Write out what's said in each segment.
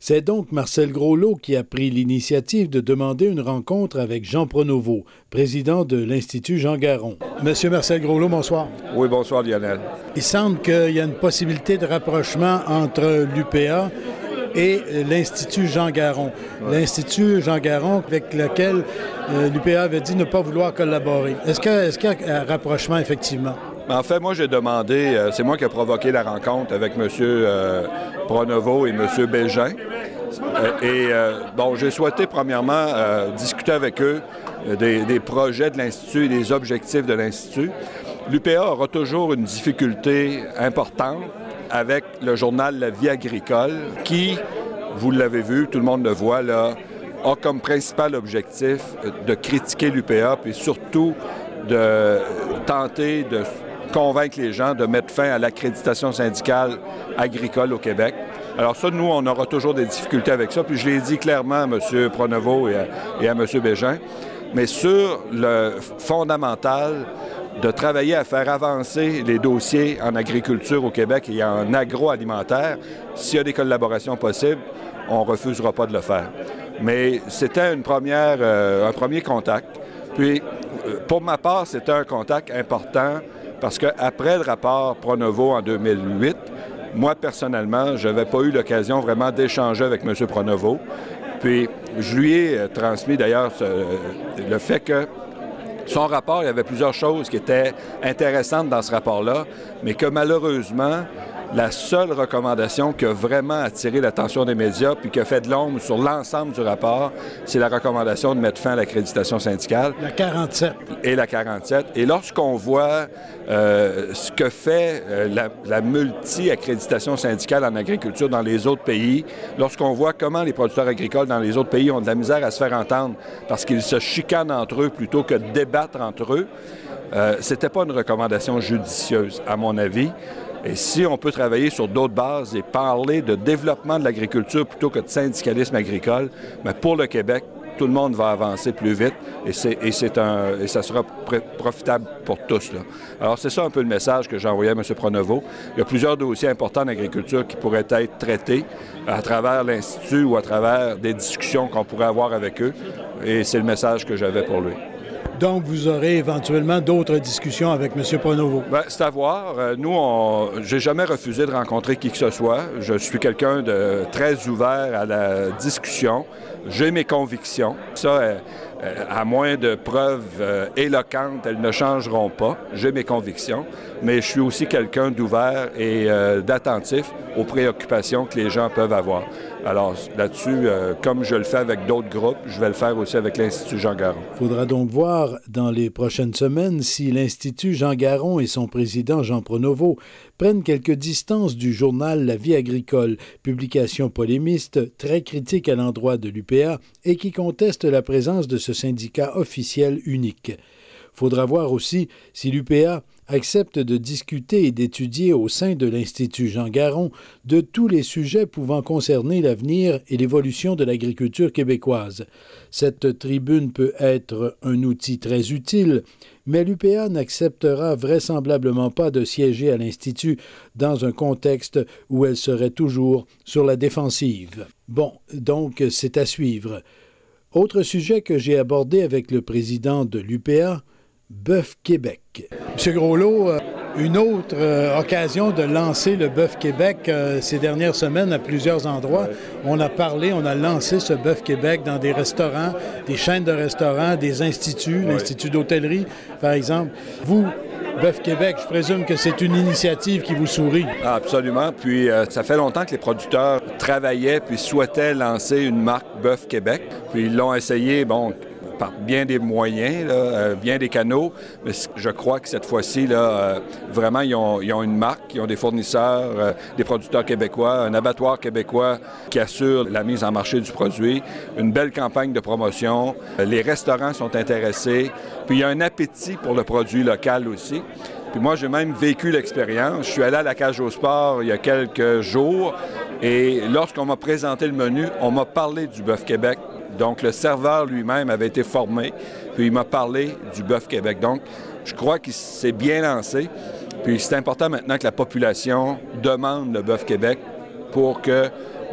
C'est donc Marcel Groslot qui a pris l'initiative de demander une rencontre avec Jean Pronovo, président de l'Institut Jean Garon. Monsieur Marcel Groslot, bonsoir. Oui, bonsoir Lionel. Il semble qu'il y a une possibilité de rapprochement entre l'UPA et l'Institut Jean Garon. Ouais. L'Institut Jean Garon avec lequel l'UPA avait dit ne pas vouloir collaborer. Est-ce qu'il y a un rapprochement, effectivement? En fait, moi, j'ai demandé, c'est moi qui ai provoqué la rencontre avec M. Pronovo et M. Bégin. J'ai souhaité, premièrement, discuter avec eux des projets de l'Institut et des objectifs de l'Institut. L'UPA aura toujours une difficulté importante avec le journal La Vie agricole, qui, vous l'avez vu, tout le monde le voit, là, a comme principal objectif de critiquer l'UPA, puis surtout de tenter de convaincre les gens de mettre fin à l'accréditation syndicale agricole au Québec. Alors ça, nous, on aura toujours des difficultés avec ça, puis je l'ai dit clairement à M. Pronovo et à M. Bégin, mais sur le fondamental de travailler à faire avancer les dossiers en agriculture au Québec et en agroalimentaire, s'il y a des collaborations possibles, on ne refusera pas de le faire. Mais c'était un premier contact. Puis, pour ma part, c'était un contact important parce qu'après le rapport Pronovo en 2008, moi, personnellement, je n'avais pas eu l'occasion vraiment d'échanger avec M. Pronovo. Puis, je lui ai transmis d'ailleurs le fait que son rapport, il y avait plusieurs choses qui étaient intéressantes dans ce rapport-là, mais que malheureusement, la seule recommandation qui a vraiment attiré l'attention des médias puis qui a fait de l'ombre sur l'ensemble du rapport, c'est la recommandation de mettre fin à l'accréditation syndicale. La 47. Et la 47. Et lorsqu'on voit ce que fait la multi-accréditation syndicale en agriculture dans les autres pays, lorsqu'on voit comment les producteurs agricoles dans les autres pays ont de la misère à se faire entendre parce qu'ils se chicanent entre eux plutôt que de débattre entre eux, c'était pas une recommandation judicieuse, à mon avis. Et si on peut travailler sur d'autres bases et parler de développement de l'agriculture plutôt que de syndicalisme agricole, bien pour le Québec, tout le monde va avancer plus vite et ça sera profitable pour tous, là. Alors, c'est ça un peu le message que j'ai envoyé à M. Pronovo. Il y a plusieurs dossiers importants en agriculture qui pourraient être traités à travers l'Institut ou à travers des discussions qu'on pourrait avoir avec eux. Et c'est le message que j'avais pour lui. Donc, vous aurez éventuellement d'autres discussions avec M. Pronovo? Bien, c'est à voir. J'ai jamais refusé de rencontrer qui que ce soit. Je suis quelqu'un de très ouvert à la discussion. J'ai mes convictions. Ça, à moins de preuves éloquentes, elles ne changeront pas. J'ai mes convictions. Mais je suis aussi quelqu'un d'ouvert et d'attentif aux préoccupations que les gens peuvent avoir. Alors là-dessus, comme je le fais avec d'autres groupes, je vais le faire aussi avec l'Institut Jean Garon. Il faudra donc voir dans les prochaines semaines si l'Institut Jean Garon et son président Jean Pronovo prennent quelques distances du journal La Vie agricole, publication polémiste très critique à l'endroit de l'UPA et qui conteste la présence de ce syndicat officiel unique. Il faudra voir aussi si l'UPA accepte de discuter et d'étudier au sein de l'Institut Jean Garon de tous les sujets pouvant concerner l'avenir et l'évolution de l'agriculture québécoise. Cette tribune peut être un outil très utile, mais l'UPA n'acceptera vraisemblablement pas de siéger à l'Institut dans un contexte où elle serait toujours sur la défensive. Bon, donc c'est à suivre. Autre sujet que j'ai abordé avec le président de l'UPA, Bœuf Québec. M. Groslot, une autre occasion de lancer le Bœuf Québec ces dernières semaines à plusieurs endroits. On a lancé ce Bœuf Québec dans des restaurants, des chaînes de restaurants, des instituts, l'Institut d'hôtellerie, par exemple. Vous, Bœuf Québec, je présume que c'est une initiative qui vous sourit. Absolument. Puis ça fait longtemps que les producteurs travaillaient puis souhaitaient lancer une marque Bœuf Québec. Puis ils l'ont essayé, par bien des moyens, bien des canaux, mais je crois que cette fois-ci, vraiment, ils ont une marque, ils ont des fournisseurs, des producteurs québécois, un abattoir québécois qui assure la mise en marché du produit, une belle campagne de promotion, les restaurants sont intéressés, puis il y a un appétit pour le produit local aussi. Puis moi, j'ai même vécu l'expérience. Je suis allé à la Cage au Sport il y a quelques jours et lorsqu'on m'a présenté le menu, on m'a parlé du Bœuf Québec. Donc, le serveur lui-même avait été formé, puis il m'a parlé du Bœuf Québec. Donc, je crois qu'il s'est bien lancé. Puis c'est important maintenant que la population demande le Bœuf Québec pour que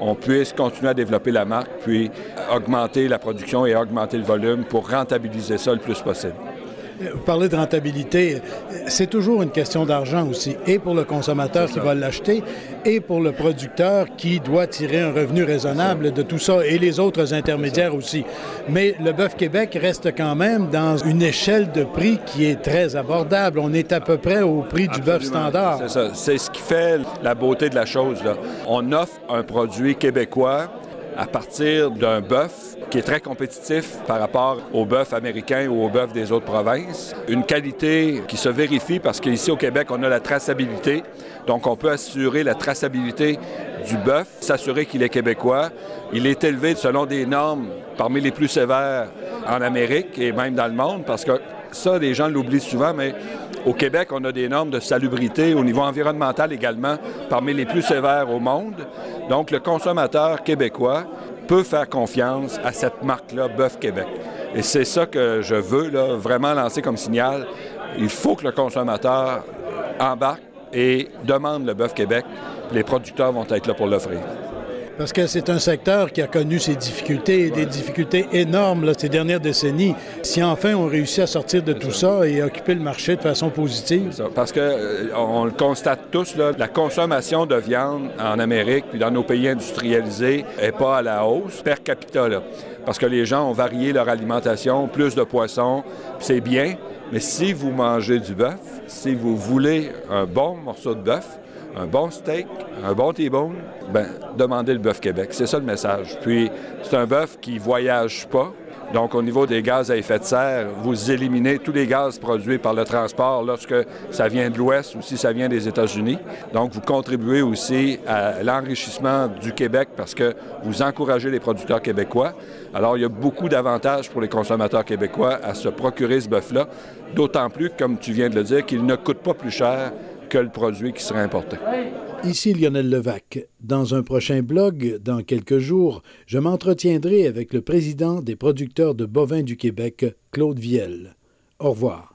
on puisse continuer à développer la marque, puis augmenter la production et augmenter le volume pour rentabiliser ça le plus possible. Vous parlez de rentabilité, c'est toujours une question d'argent aussi, et pour le consommateur qui va l'acheter, et pour le producteur qui doit tirer un revenu raisonnable de tout ça, et les autres intermédiaires aussi. Mais le bœuf Québec reste quand même dans une échelle de prix qui est très abordable. On est à peu près au prix du bœuf standard. C'est ça, c'est ce qui fait la beauté de la chose, là. On offre un produit québécois à partir d'un bœuf qui est très compétitif par rapport au bœuf américain ou au bœuf des autres provinces. Une qualité qui se vérifie parce qu'ici au Québec, on a la traçabilité. Donc, on peut assurer la traçabilité du bœuf, s'assurer qu'il est québécois. Il est élevé selon des normes parmi les plus sévères en Amérique et même dans le monde parce que ça, les gens l'oublient souvent, mais au Québec, on a des normes de salubrité au niveau environnemental également parmi les plus sévères au monde. Donc, le consommateur québécois peut faire confiance à cette marque-là, Bœuf Québec. Et c'est ça que je veux là, vraiment lancer comme signal. Il faut que le consommateur embarque et demande le Bœuf Québec. Les producteurs vont être là pour l'offrir. Parce que c'est un secteur qui a connu ses difficultés, des difficultés énormes là, ces dernières décennies. Si enfin on réussit à sortir de tout ça et occuper le marché de façon positive. Ça, parce qu'on le constate tous, là, la consommation de viande en Amérique puis dans nos pays industrialisés n'est pas à la hausse per capita. Là, parce que les gens ont varié leur alimentation, plus de poissons, c'est bien. Mais si vous mangez du bœuf, si vous voulez un bon morceau de bœuf, un bon steak, un bon T-bone, bien, demandez le Bœuf Québec. C'est ça le message. Puis, c'est un bœuf qui ne voyage pas. Donc, au niveau des gaz à effet de serre, vous éliminez tous les gaz produits par le transport lorsque ça vient de l'Ouest ou si ça vient des États-Unis. Donc, vous contribuez aussi à l'enrichissement du Québec parce que vous encouragez les producteurs québécois. Alors, il y a beaucoup d'avantages pour les consommateurs québécois à se procurer ce bœuf-là, d'autant plus, comme tu viens de le dire, qu'il ne coûte pas plus cher que le produit qui serait importé. Ici Lionel Levac. Dans un prochain blog, dans quelques jours, je m'entretiendrai avec le président des producteurs de bovins du Québec, Claude Viel. Au revoir.